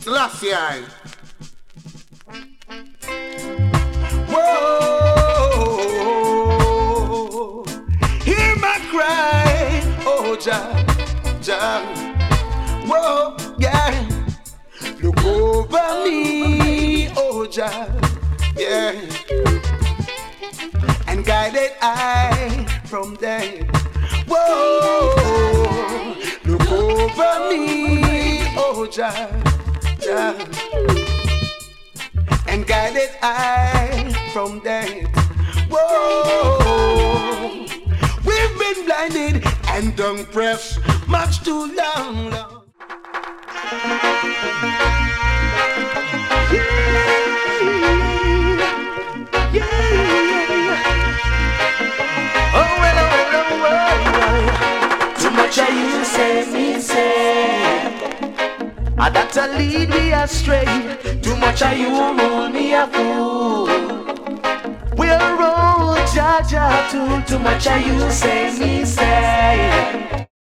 Selassie I. Whoa, hear my cry, oh Jah, Jah. Whoa, yeah. Look over me, oh Jah, yeah. And guided I from there. Whoa, look over me, oh Jah, Jah. And guided I from there. Whoa, we've been blinded and oppressed much too long. Too much of you say me say, that lead me astray. Too much of you rule me a fool. We'll roll Jah Jah too. Too much of you say me say.